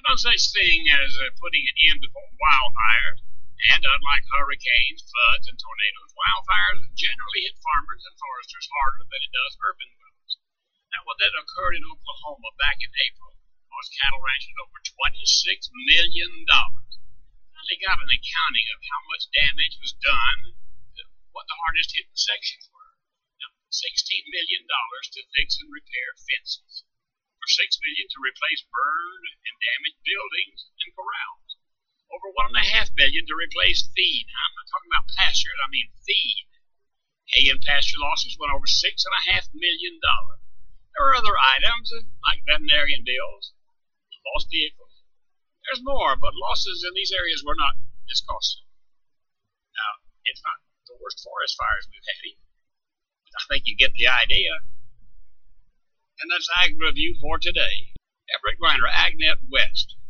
no such thing as putting an end to wildfires, and unlike hurricanes, floods, and tornadoes, wildfires generally hit farmers and foresters harder than it does urban dwellers. Now, what that occurred in Oklahoma back in April cost cattle ranchers over $26 million. They got an accounting of how much damage was done, what the hardest hit sections were. Now, $16 million to fix and repair fences, for $6 million to replace burned and damaged buildings and corrals, over $1.5 million to replace feed. Now, I'm not talking about pasture, I mean feed. Hay and pasture losses went over $6.5 million. There were other items like veterinarian bills, lost vehicles. There's more, but losses in these areas were not as costly. Now, it's not the worst forest fires we've had either. I think you get the idea. And that's Ag Review for today. Everett Griner, AgNet West.